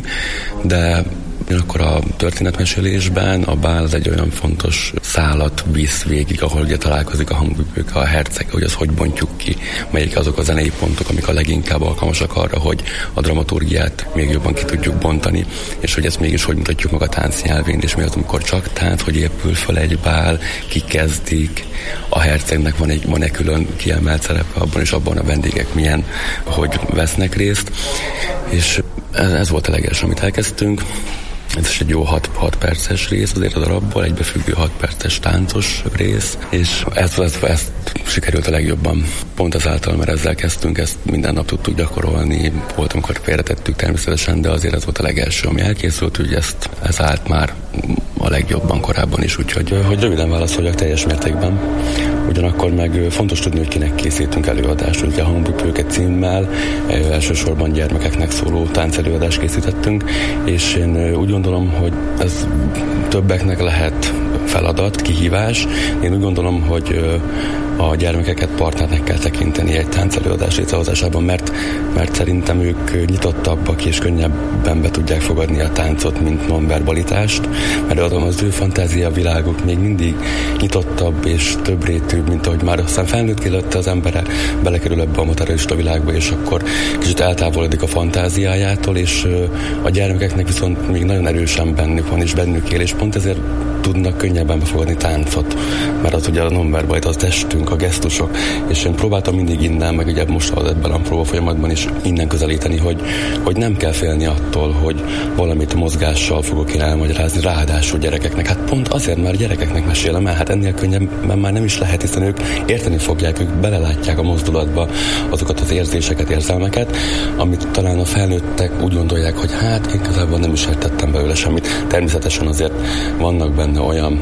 de akkor a történetmesélésben a bál az egy olyan fontos szálat visz végig, ahol ugye találkozik a Hamupipőke, a herceg, hogy az hogy bontjuk ki, melyik azok a zenei pontok, amik a leginkább alkalmasak arra, hogy a dramaturgiát még jobban ki tudjuk bontani, és hogy ezt mégis hogy mutatjuk meg a tánc nyelvén, és mi az, amikor csak tánc, hogy épül fel egy bál, ki kezdik, a hercegnek van egy, van egy külön kiemelt szerepe abban, és abban a vendégek milyen, hogy vesznek részt, és ez, ez volt a legelső, amit elkezdtünk. Ez is egy jó hat perces rész azért a darabból, egybefüggő hat perces táncos rész, és ezt, ezt, ezt sikerült a legjobban. Pont ezáltal, mert ezzel kezdtünk, ezt minden nap tudtuk gyakorolni, volt, amikor félretettük természetesen, de azért ez volt a legelső, ami elkészült, úgy ezt, ez állt már a legjobban korábban is, úgyhogy hogy röviden válaszoljak, teljes mértékben. Ugyanakkor meg fontos tudni, hogy kinek készítünk előadást. Ugye a Hamupipőke címmel elsősorban gyermekeknek szóló táncelőadást készítettünk, és én úgy gondolom, hogy ez többeknek lehet feladat, kihívás. Én úgy gondolom, hogy a gyermekeket partnernek kell tekinteni egy táncelőadás létrehozásában, mert, mert szerintem ők nyitottabbak és könnyebben be tudják fogadni a táncot, mint nonverbalitást, mert az ő fantázia világuk még mindig nyitottabb és többrétűbb, mint ahogy már aztán felnőtt előtte az embere belekerül ebbe a materialista világba, és akkor kicsit eltávolodik a fantáziájától, és a gyermekeknek viszont még nagyon erősen bennük van, és bennük él, és pont ezért tudnak könnyebben befogadni táncot, mert az ugye a nonverbalit, az testünk, a gesztusok, és én próbáltam mindig innen, meg ugye most ebben a próba folyamatban is innen közelíteni, hogy, hogy nem kell félni attól, hogy valamit mozgással fogok én elmagyarázni, ráadásul gyerekeknek. Hát pont azért már gyerekeknek mesélem el, hát ennél könnyebben már nem is lehet, hiszen ők érteni fogják, ők belelátják a mozdulatba azokat az érzéseket, érzelmeket, amit talán a felnőttek úgy gondolják, hogy hát én igazából nem is értettem belőle semmit. Természetesen azért vannak benne olyan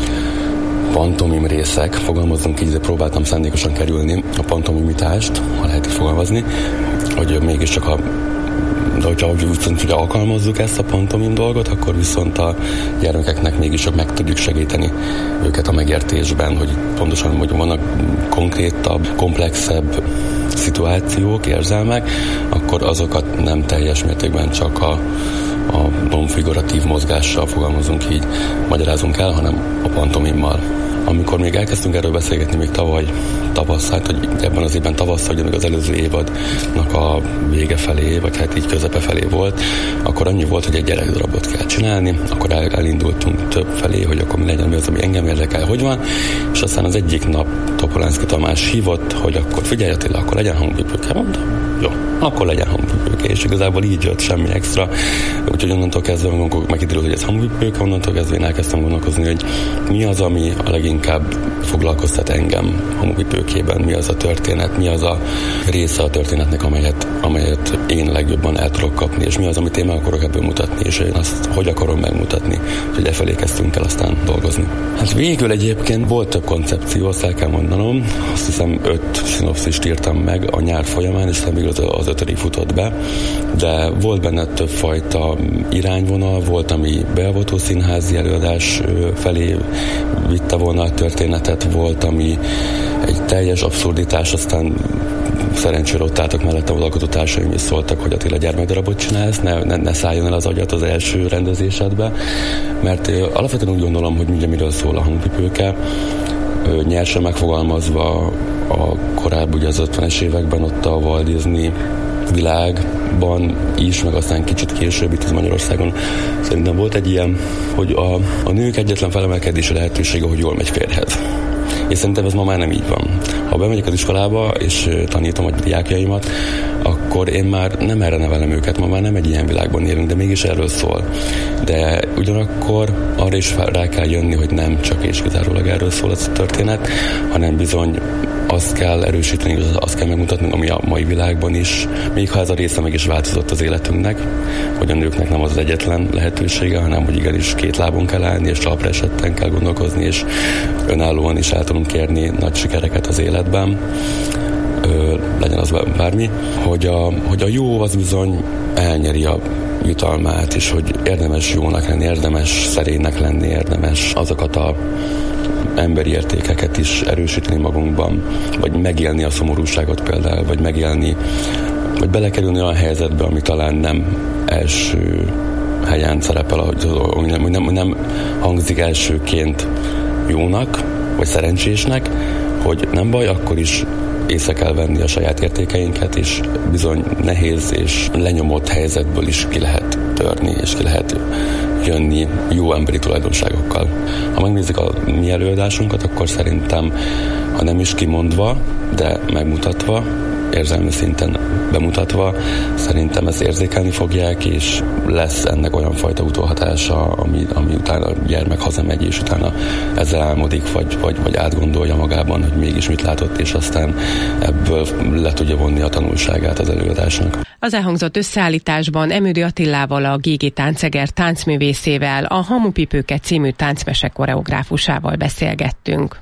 pantomim részek, fogalmazunk így, de próbáltam szándékosan kerülni a pantomimitást, ha lehet így fogalmazni, hogy mégiscsak a de hogyha viszont ugye alkalmazzuk ezt a pantomim dolgot, akkor viszont a gyermekeknek mégis meg tudjuk segíteni őket a megértésben, hogy pontosan hogy vannak konkrétabb, komplexebb szituációk, érzelmek, akkor azokat nem teljes mértékben csak a a non-figuratív mozgással fogalmazunk így, magyarázunk el, hanem a pantomimmal. Amikor még elkezdtünk erről beszélgetni még tavaly tavasz, hát hogy ebben az évben tavasz, hogy még az előző évadnak a vége felé, vagy hát így közepe felé volt, akkor annyi volt, hogy egy gyerekdarabot kell csinálni, akkor el, elindultunk több felé, hogy akkor mi legyen, mi az, ami engem érdekel, hogy van, és aztán az egyik nap Topolánszky Tamás hívott, hogy akkor figyelj Attila, akkor legyen Hamupipőke, mondta, jó, akkor legyen Hamupipőke, és igazából így jött, semmi extra, úgyhogy onnantól kezdve megkiderült, hogy ez Hamupipőke, onnantól kezdve én elkezdtem gondolkozni, hogy mi az, ami a leginkább foglalkoztat engem Hamupipőkében, mi az a történet, mi az a része a történetnek, amelyet, amelyet én legjobban el tudok kapni, és mi az, amit én meg akarok ebből mutatni, és én azt hogy akarom megmutatni, hogy efelé kezdtünk el aztán dolgozni. Hát végül egyébként volt több koncepció, azt el kell mondanom, azt hiszem öt szinopszist írtam meg a nyár folyamán, és aztán az, az ötödik futott be, de volt benne többfajta irányvonal, volt, ami beavató színházi előadás felé vitte volna a történetet, volt, ami egy teljes abszurditás, aztán szerencsére ott álltak mellette az alkotótársaim, és szóltak, hogy Attila, gyermekdarabot csinálsz, ne, ne, ne szálljon el az agyat az első rendezésedbe, mert alapvetően úgy gondolom, hogy mindjárt miről szól a Hamupipőke, nyersen megfogalmazva a korábbi, ugye az ötvenes években ott a Walt Disney világban is, meg aztán kicsit később itt az Magyarországon szerintem volt egy ilyen, hogy a, a nők egyetlen felemelkedési lehetősége, hogy jól megy férjhez. És szerintem ez ma már nem így van. Ha bemegyek az iskolába, és tanítom a diákjaimat, akkor én már nem erre nevelem őket, ma már nem egy ilyen világban élünk, de mégis erről szól. De ugyanakkor arra is rá kell jönni, hogy nem csak és kizárólag erről szól ez a történet, hanem bizony azt kell erősíteni, azt kell megmutatni, ami a mai világban is, még ha ez a része meg is változott az életünknek, hogy a nőknek nem az, az egyetlen lehetősége, hanem hogy igenis két lábon kell állni, és talpra esetten kell gondolkozni, és önállóan is el tudunk kérni nagy sikereket az életben, Ö, legyen az bármi, hogy a, hogy a jó az bizony elnyeri a jutalmát, és hogy érdemes jónak lenni, érdemes szerénynek lenni, érdemes azokat a emberi értékeket is erősíteni magunkban, vagy megélni a szomorúságot például, vagy megélni, vagy belekerülni olyan helyzetbe, ami talán nem első helyen szerepel, hogy nem, nem, nem hangzik elsőként jónak, vagy szerencsésnek, hogy nem baj, akkor is észre kell venni a saját értékeinket, és bizony nehéz és lenyomott helyzetből is ki lehet törni, és ki lehet jönni jó emberi tulajdonságokkal. Ha megnézzük a mi előadásunkat, akkor szerintem, ha nem is kimondva, de megmutatva, érzelmi szinten bemutatva, szerintem ezt érzékelni fogják, és lesz ennek olyan fajta utóhatása, ami, ami utána a gyermek hazamegy, és utána ezzel álmodik, vagy, vagy, vagy átgondolja magában, hogy mégis mit látott, és aztán ebből le tudja vonni a tanulságát az előadásnak. Az elhangzott összeállításban Emődi Attilával, a gé gé Tánceger táncművészével, a Hamupipőke című táncmese koreográfusával beszélgettünk.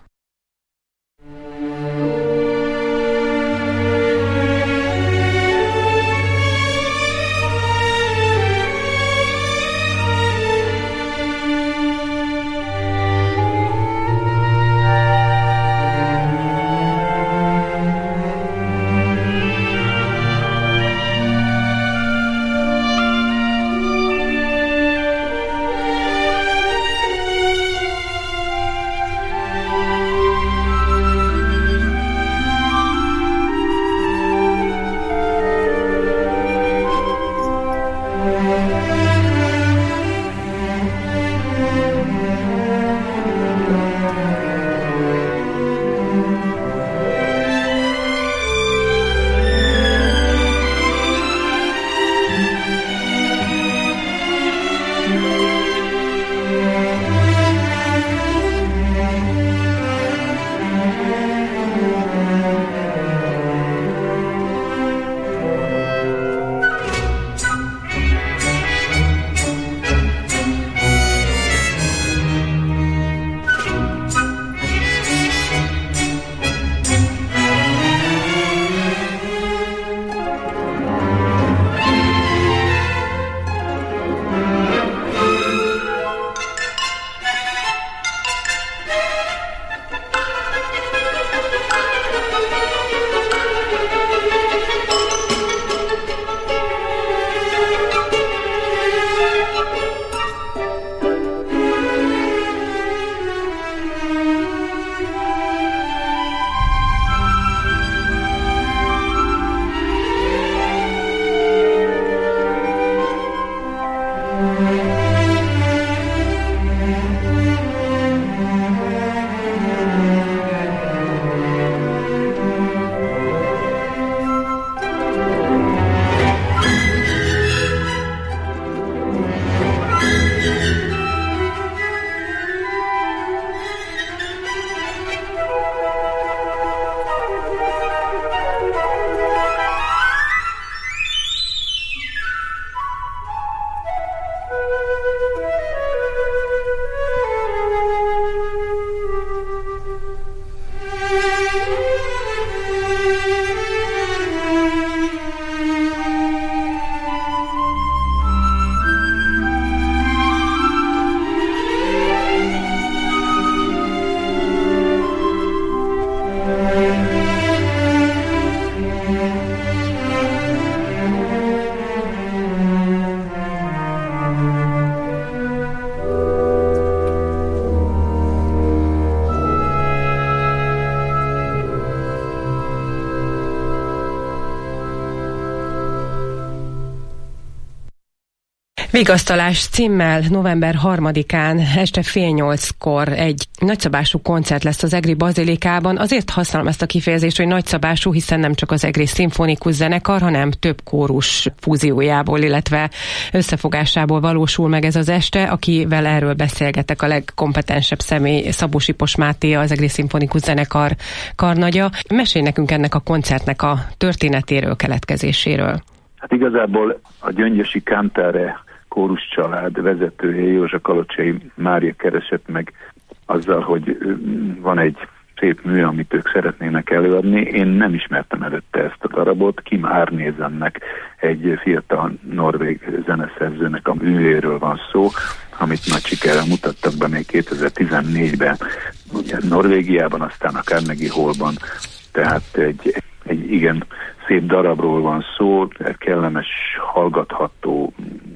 Vigasztalás címmel november harmadikán este fél nyolckor egy nagyszabású koncert lesz az Egri Bazilikában. Azért használom ezt a kifejezést, hogy nagyszabású, hiszen nem csak az Egri Szimfonikus Zenekar, hanem több kórus fúziójából, illetve összefogásából valósul meg ez az este, akivel erről beszélgetek a legkompetensebb személy, Szabó Sipos Máté, az Egri Szimfonikus Zenekar karnagya. Mesélj nekünk ennek a koncertnek a történetéről, keletkezéséről. Hát igazából a gyöngyösi Kántáre kórus család vezetője, Józsa Kalocsai Mária keresett meg azzal, hogy van egy szép mű, amit ők szeretnének előadni. Én nem ismertem előtte ezt a darabot. Kim Árnézennek, egy fiatal norvég zeneszerzőnek a művéről van szó, amit nagy sikerrel mutattak be még kétezer-tizennégyben ugye Norvégiában, aztán a Carnegie Hallban. Tehát egy, egy igen szép darabról van szó, kellemes, hallgatható,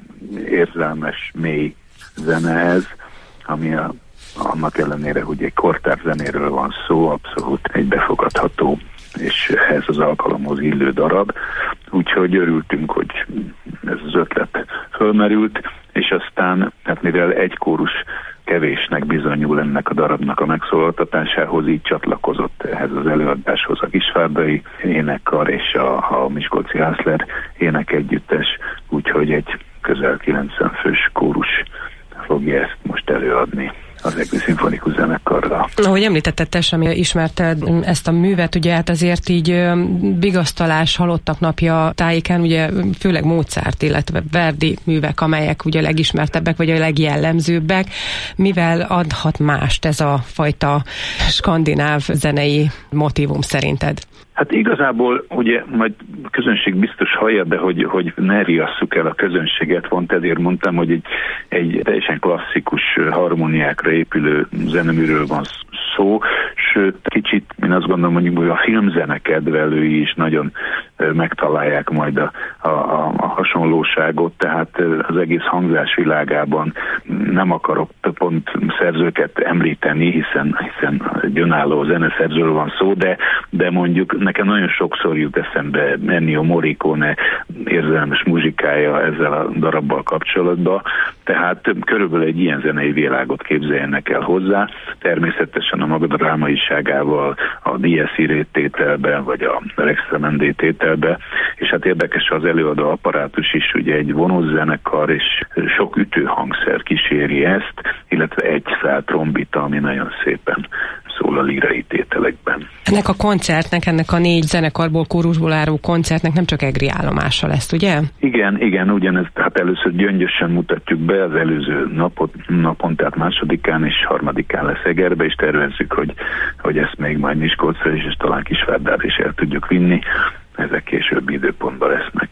érzelmes, mély zene ez, ami a, annak ellenére, hogy egy kortárs zenéről van szó, abszolút egy befogadható és ehhez az alkalomhoz illő darab. Úgyhogy örültünk, hogy ez az ötlet fölmerült, és aztán, hát mivel egy kórus kevésnek bizonyul ennek a darabnak a megszólaltatásához, így csatlakozott ehhez az előadáshoz a Kisvárdai énekkar és a, a Miskolci Hászler énekegyüttes, úgyhogy egy közel kilencven fős kórus fogja ezt most előadni az Egri Szimfonikus Zenekarra. Ahogy említetted, te sem ismerted ezt a művet, ugye hát azért így vigasztalás halottak napja tájéken, ugye főleg Mozart, illetve Verdi művek, amelyek ugye legismertebbek, vagy a legjellemzőbbek. Mivel adhat mást ez a fajta skandináv zenei motívum szerinted? Hát igazából ugye majd a közönség biztos hallja, de hogy, hogy ne riasszuk el a közönséget, pont ezért mondtam, hogy egy, egy teljesen klasszikus harmóniákra épülő zeneműről van szó, sőt kicsit, én azt gondolom, mondjuk, hogy a filmzene kedvelői is nagyon megtalálják majd a, a, a hasonlóságot, tehát az egész hangzás világában nem akarok pont szerzőket említeni, hiszen, hiszen egy önálló zeneszerzőről van szó, de, de mondjuk nekem nagyon sokszor jut eszembe Ennio Morricone érzelmes muzsikája ezzel a darabbal kapcsolatban, tehát körülbelül egy ilyen zenei világot képzeljenek el hozzá, természetesen a maga drámaiságával, a Dies Irae tételben, vagy a Rex Tremendi tételben, és hát érdekes az előadó apparátus is, ugye egy vonózenekar és sok ütőhangszer kíséri ezt, illetve egy szál trombita, ami nagyon szépen szól a lírai tételekben. Ennek a koncertnek, ennek a négy zenekarból, kórusból álló koncertnek nem csak egri állomása lesz, ugye? Igen, igen, ugyanezt, hát először Gyöngyösen mutatjuk be, az előző napot, napon, tehát másodikán és harmadikán lesz Egerbe, és tervezzük, hogy, hogy ezt még majd Miskolcra is, és talán Kisvárdára is el tudjuk vinni. Ezek későbbi időpontban lesznek.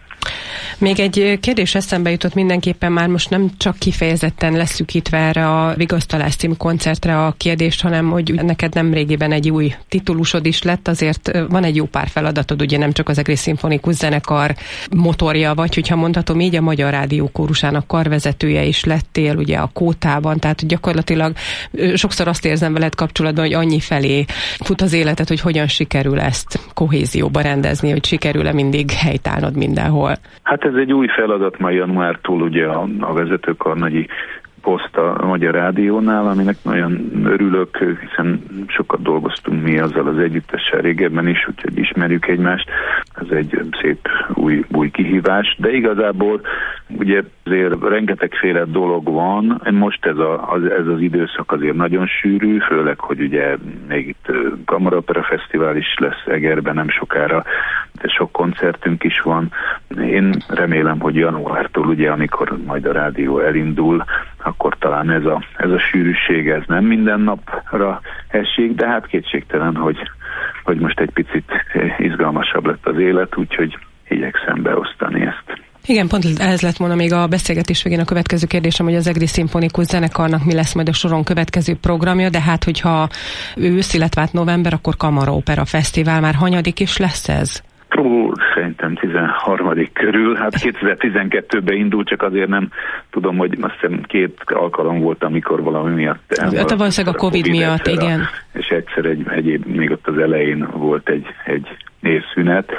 Még egy kérdés eszembe jutott mindenképpen, már most nem csak kifejezetten leszűkítve erre a Vigasztalás című koncertre a kérdést, hanem hogy neked nem régiben egy új titulusod is lett, azért van egy jó pár feladatod, ugye nem csak az Egri Szimfonikus Zenekar motorja vagy, hogyha mondhatom így, a Magyar Rádió kórusának karvezetője is lettél, ugye a Kótában, tehát gyakorlatilag sokszor azt érzem veled kapcsolatban, hogy annyi felé fut az életet, hogy hogyan sikerül ezt kohézióba rendezni, hogy sikerül-e mindig helytállnod mindenhol. Hát ez egy új feladat már januártól, ugye a, a vezetőkarnagyi poszt a Magyar Rádiónál, aminek nagyon örülök, hiszen sokat dolgoztunk mi azzal az együttessel régebben is, úgyhogy ismerjük egymást. Ez egy szép új, új kihívás, de igazából ugye azért rengetegféle dolog van. Most ez, a, az, ez az időszak azért nagyon sűrű, főleg, hogy ugye még itt Kamaraopera Fesztivál is lesz Egerben nem sokára, de sok koncertünk is van. Én remélem, hogy januártól, ugye, amikor majd a rádió elindul, akkor talán ez a, ez a sűrűség, ez nem minden napra esik, de hát kétségtelen, hogy, hogy most egy picit izgalmasabb lett az élet, úgyhogy igyekszem beosztani ezt. Igen, pont ez lett volna még a beszélgetés végén a következő kérdésem, hogy az Egri Szimfonikus Zenekarnak mi lesz majd a soron következő programja, de hát hogyha ősz, illetve hát november, akkor Kamaraopera Fesztivál, már hanyadik is lesz ez? Ó, szerintem tizenharmadik körül, hát kétezer-tizenkettőben indult, csak azért nem tudom, hogy azt hiszem két alkalom volt, amikor valami miatt... Hát valószínűleg a Covid, COVID miatt, igen. A, és egyszer egy, egyéb, még ott az elején volt egy, egy névszünet,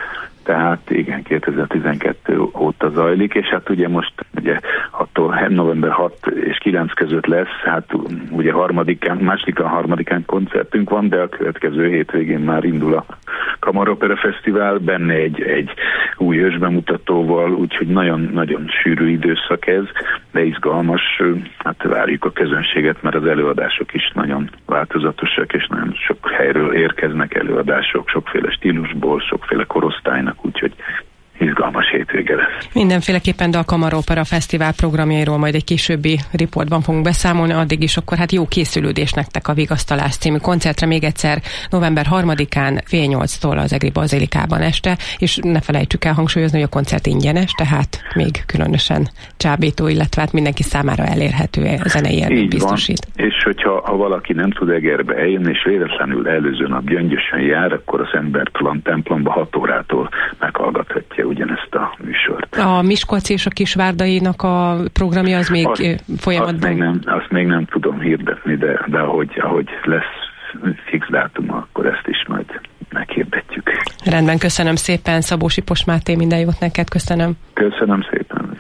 Tehát igen, kétezer-tizenkettő óta zajlik, és hát ugye most ugye attól november hat és kilenc között lesz, hát ugye harmadikán, másodikán, harmadikán koncertünk van, de a következő hétvégén már indul a Kamaropera Fesztivál, benne egy, egy új ősbemutatóval, úgyhogy nagyon-nagyon sűrű időszak ez, de izgalmas, hát várjuk a közönséget, mert az előadások is nagyon változatosak, és nagyon sok helyről érkeznek előadások, sokféle stílusból, sokféle korosztálynak, úgyhogy izgalmas hétvége lesz. Mindenféleképpen, de a Kamaropera Fesztivál programjairól majd egy későbbi riportban fogunk beszámolni, addig is akkor hát jó készülődés nektek a Vigasztalás című koncertre még egyszer november harmadikán fél nyolctól az Egri Bazilikában este, és ne felejtsük el hangsúlyozni, hogy a koncert ingyenes, tehát még különösen csábító, illetve hát mindenki számára elérhető a zenei élményt biztosít. Van. És hogyha ha valaki nem tud Egerbe eljönni, és véletlenül előző nap Gyöngyösen jár, akkor a Szent Bertalan templomba hat órától meghallgathatja ugyanezt a műsort. A Miskolci és a Kisvárdainak a programja az még azt, folyamatban? Azt még, nem, azt még nem tudom hirdetni, de, de ahogy, ahogy lesz fix dátum, akkor ezt is majd meghirdetjük. Rendben, köszönöm szépen, Szabó Sipos Máté, minden jót neked, köszönöm. Köszönöm szépen.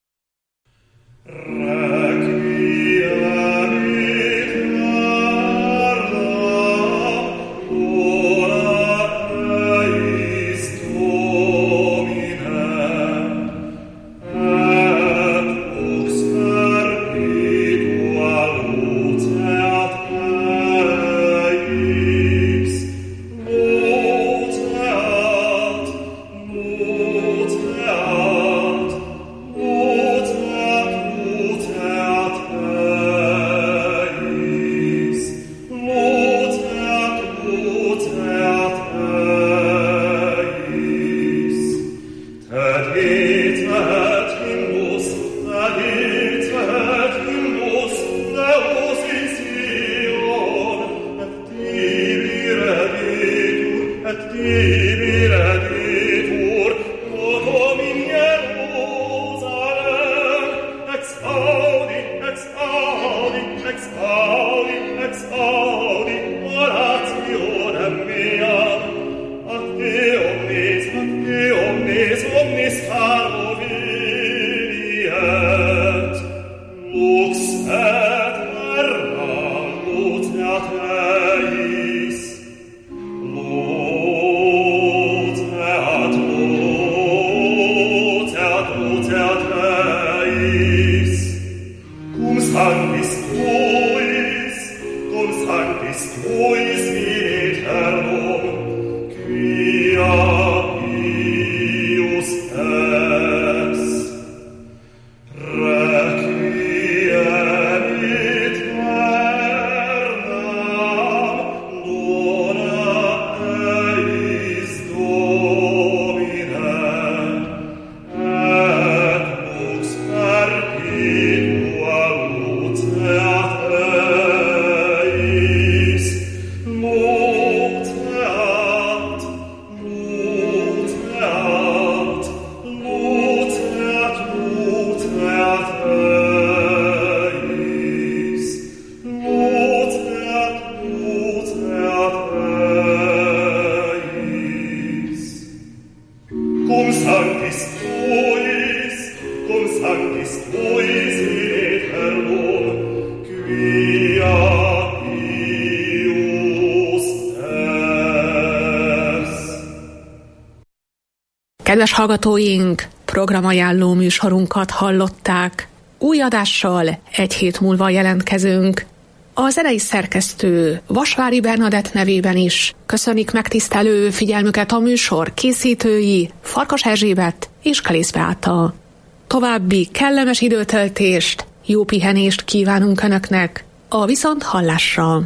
Kedves hallgatóink, programajánló műsorunkat hallották. Új adással egy hét múlva jelentkezünk. A zenei szerkesztő Vasvári Bernadett nevében is köszönik megtisztelő figyelmüket a műsor készítői Farkas Erzsébet és Kalész Beáta. További kellemes időtöltést, jó pihenést kívánunk Önöknek a viszonthallásra.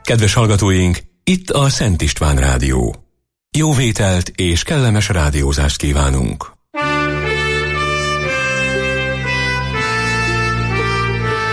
Kedves hallgatóink, itt a Szent István Rádió. Jó vételt és kellemes rádiózást kívánunk!